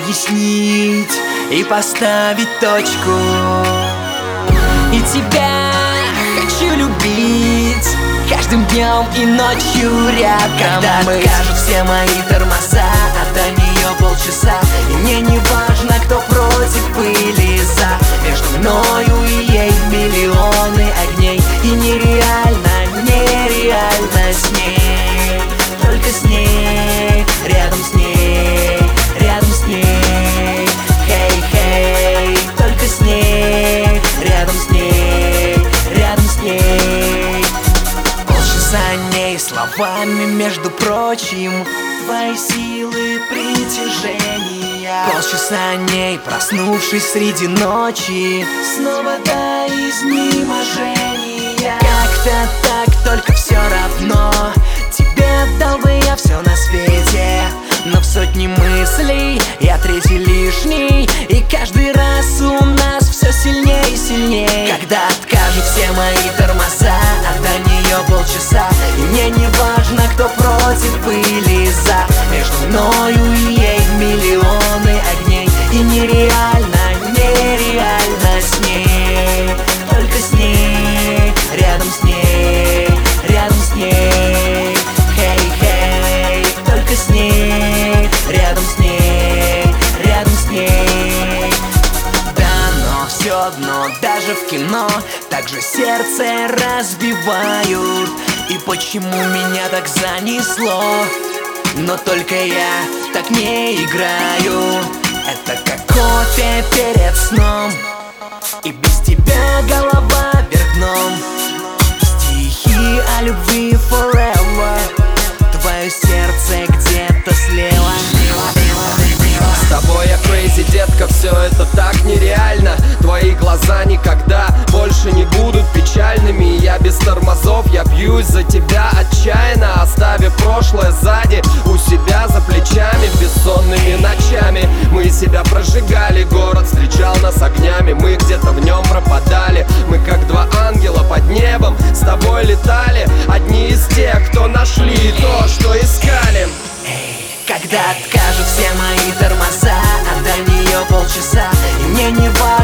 объяснить и поставить точку. И тебя хочу любить каждым днем и ночью рядом. Когда откажут все мои тормоза, а до нее полчаса, и мне не важно, кто против или за. Между мною и ей миллионы огней, и нереально, нереально с ней, только с ней, рядом с ней, рядом с ней. Хей, хей, только с ней, рядом с ней, рядом с ней. За ней словами, между прочим, твои силы притяжения. Полчаса ней, проснувшись среди ночи, снова до изнеможения. Как-то так, только все равно тебе отдал бы я все на свете. Но в сотне мыслей я третий лишний, и каждый раз у нас все сильнее и сильнее. Когда откажут все мои тормоза, а до нее полчаса, и мне не важно, кто против или за. Между мною и ей миллионы огней, и нереально, нереально с ней, только с ней, рядом с ней, рядом с ней. Хей, хей, только с ней, рядом с ней, рядом с ней. Да, но все одно, даже в кино так же сердце разбивают. И почему меня так занесло? Но только я так не играю. Это как кофе перед сном, и без тебя голова вверх дном. Стихи о любви forever, твое сердце где-то слева. С тобой я crazy, детка, все это так нереально. Твои глаза никогда больше не будут печальными. Я без тормозов, я бьюсь за тебя отчаянно, оставив прошлое сзади, у себя за плечами. Бессонными ночами мы себя прожигали, город встречал нас огнями, мы где-то в нем пропадали. Мы как два ангела под небом с тобой летали, одни из тех, кто нашли то, что искали. Когда откажут все мои тормоза, а до нее полчаса, и мне не важно,